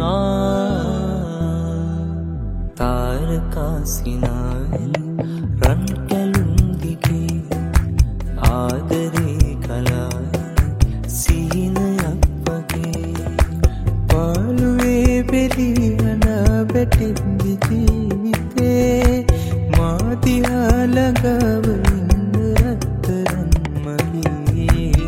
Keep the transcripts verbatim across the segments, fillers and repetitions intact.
තාරකාසිනාවෙන් රන් කැලුම් දිගේ ආදරේ කලාවේ සීනයක් වගේ පාළුවේ බෙලියන බැටෙද්දි ජීවිතේ මා දිහා ළඟව ඉන්න රත්තරන් මගේ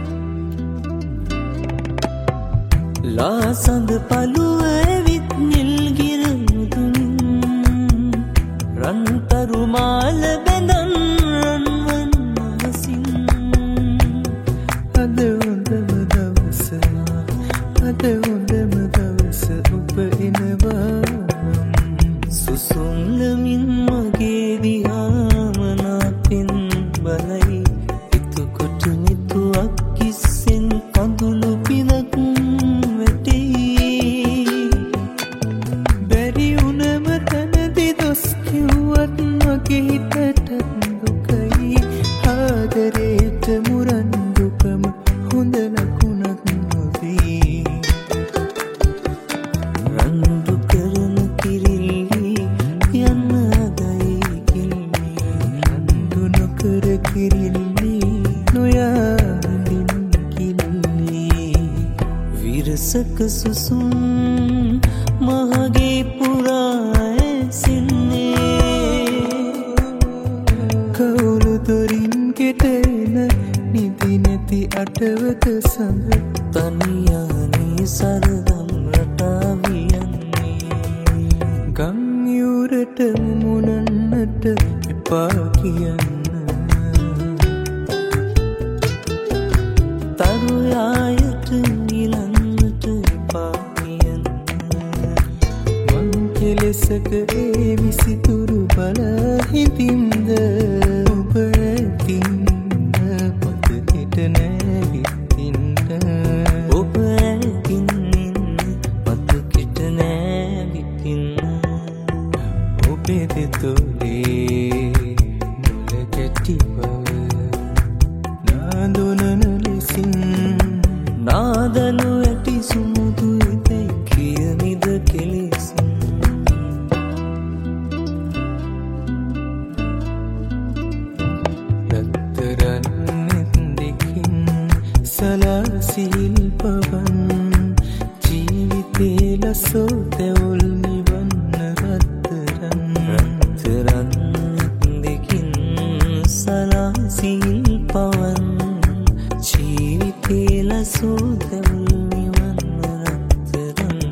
ලාසඳ පළුව ඇවිත් නිල්ගිර මුදුනින් රන්තරු මාල බැඳන් රන්වන් මහසින් අද හොඳම දවස අද හොඳම දවස ඔබ එනවා සුසුම්ලමින් මගේ දිහාමනාපෙන් බලයි එතකොට නිතුවක් කිස්සෙන් කඳුළු පිනක් වැටෙයි බැරි උනම තනදි දොස් කිව්වත් මගේ හිතට දුකයි ආදරේට මුරන් දුකම හොඳ ලකුණක් නොවේ රණ්ඩු කරන කිරිල්ලි යන්න අදයි කිල්ලි රණ්ඩු නොකර කිරිල්ලි නොයාලින් කිල්ලි විරසක සුසුම් මහගේ පුරා ඇසින්නේ කවුළු දොරින් ගෙටෙන නිදි නැති අටවක සඳ තනියානේ සරදම් රටාවියන්නේ ගම් යුරට මුමුණන්නට එපා කියන්න තරුයායට නිලන්නට එපා කියන්න මං කෙලෙසක ඒ විසිතුරු බල හිතින්ද ඔබ ඇතින්න පොතෙට නැවිතින්න ඔබ ඇතින්න පතකට නැවිතින්න ඔබේ දෙතොලේ මුල කැටි බව නාදොනන ලෙසින් නාදනු ඇති සුමුදු එතැයි කියමිද කෙලෙසින් රත්තරන් දෙකින් සලාසිල් පවන් ජීවිතේ ලසෝ තැවුල් නිවන්න රත්තරන් රත්තරන් දෙකින් සලාසිල් පවන් ජීවිතේ ලසෝ තැවුල් නිවන්න රත්තරන්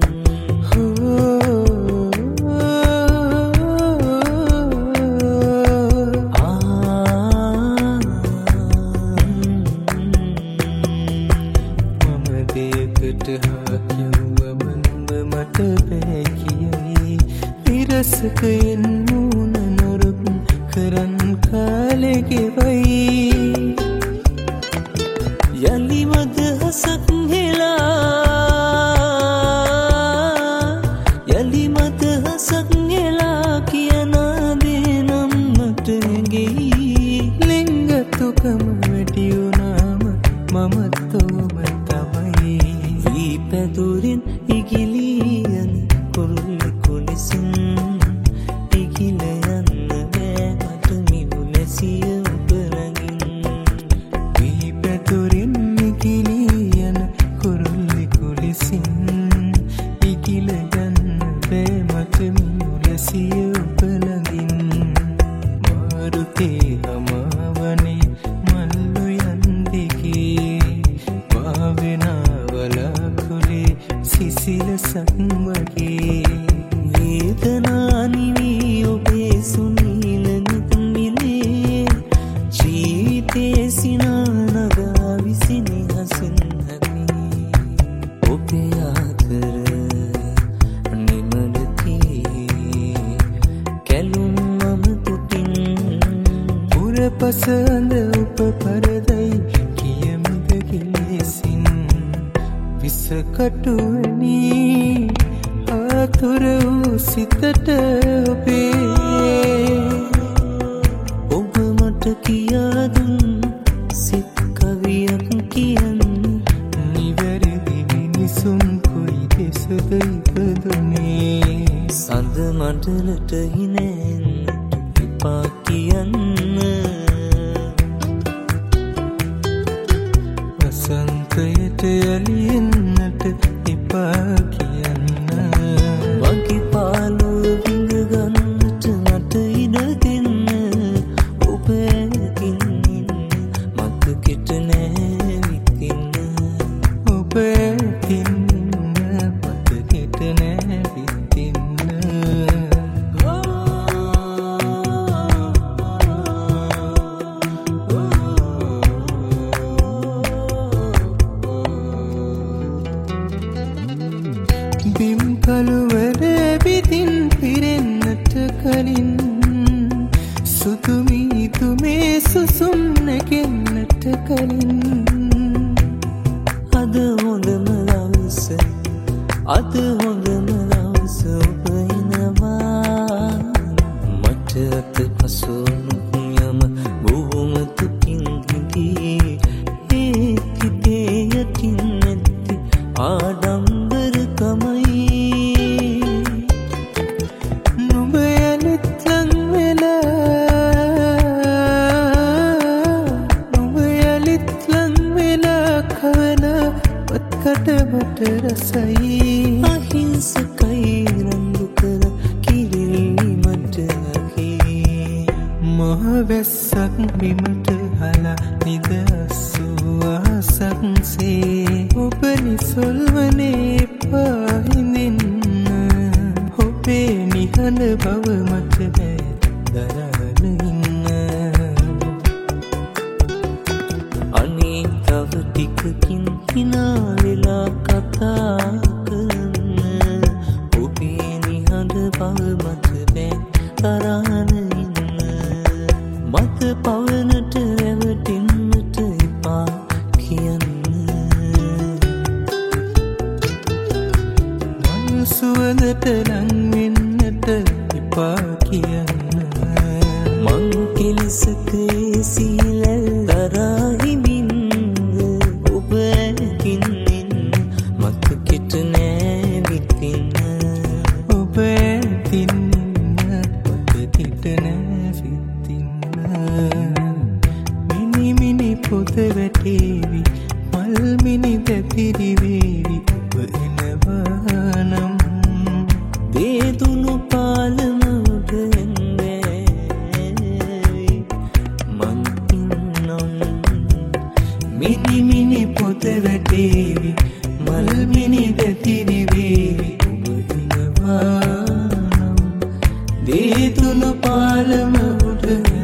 මම දෙයකට හා යව්වමන්ද මට බෑ කියයි විරසකයෙන් මූණ නොරුක් කරන් කාලෙ ගෙවයි යලි මදහසක් හෙලා යලි මදහසක් හෙලා කියන දේනම් මට ගෙයි ලිංගතුකම වැඩි වුණාම මමත් ඔබ තමයි වී පැදුරින් ඉගිලී යන කුරුල්ලෙකු ලෙසින් ඉගිල යන්න බෑ මට මිවු ලැසිය ඔබ ළඟින් වී පැදුරින් ඉගිලී යන කුරුල්ලෙකු ලෙසින් ඉගිල යන්න බෑ මට මිවු ලැසිය ඔබ ළඟින් මාරුතේ හමාවනේ මල්ලු යන්දිගේ භාවනාවලකුලේ සිසිලසක් වගේ වේදනානිවී ඔබේ සුනීල නිතමිලේ ජීවිතේ සිනානගා විසිනි හසින් හමී ඔබේ ආදර නිමලති කැලුම් මම තුටින් පුරපසඳ උප පරදයි කියමිද කෙලෙසින් විසකටුවනි ආතුර වූ සිතට ඔබේ ඔබ මට කියා දුන් සිත් කවියක් කියන්න නිවැරදි මිනිසුන් කොයි දෙසද පාටලට හිනෙන්නට එපා කියන්න වසන්තයට යලියෙන්නට එපා කියන්න වගේ පාළුව විඳ ගන්නට මට ඉඩ දෙන්න ඔබ ඇතින් ඉන්න මතකෙට නැවිත් ඉන්න ඔබ ඇතින් ඉන්න මතකෙට නැවිත් ඉන්න බිම් කළුවර විදින් පිරෙන්නට කලින් සුදු මීදුමේ සුසුම් නැගෙන්නට කලින් අද හොඳම දවස අද හොඳම දවස ඔබ එනවා මට අත පසුනුත් යම බොහොම දුකින් හිඳී ඒත් හිතේ යටින් නැති ආඩම්බරකමයි නුඹ යලිත් ලං වෙලා නුඹ යලිත් ලං වෙලා කවලා පත්කට මට රසයි අහිංසකයි රණ්ඩු කර කිරිලි මට ලකී මහ වැස්සක් බිමට හලා නිදසූ ආසක් සේ ඔබ නිසොල්වනේ පාහිඳින්න ඔබේ නිහඬ බව මට බෑ දරාගෙන ඉන්න අනේ තව ටිකකින් හිනා වෙලා කතා කරන්න ඔබේ නිහඬ බව මට බෑ දරාගෙන ඉන්න මත පවනට රැවටෙන්නට එපා කියන්න සුවඳට ලං වෙන්නට එපා කියන්න මං කෙලෙසක සීලල් දරා හිමින්ද ඔබ ඇතින් ඉන්න මතකෙට නැවිත් ඉන්න ඔබ ඇතින් ඉන්න මතකෙට නැවිත් ඉන්න මිනි මිනි පොත වැටේවි මල් මිනි පැතිරි වේවි ඔබ එනවා නම් දේදුණු පාලම උඩ එන්නේ මං ඉන්නම් මිනි මිනි පොත වැටේවි මල් මිනි පැතිරි වේවි ඔබ එනවා නම් දේදුණු පාලම උඩ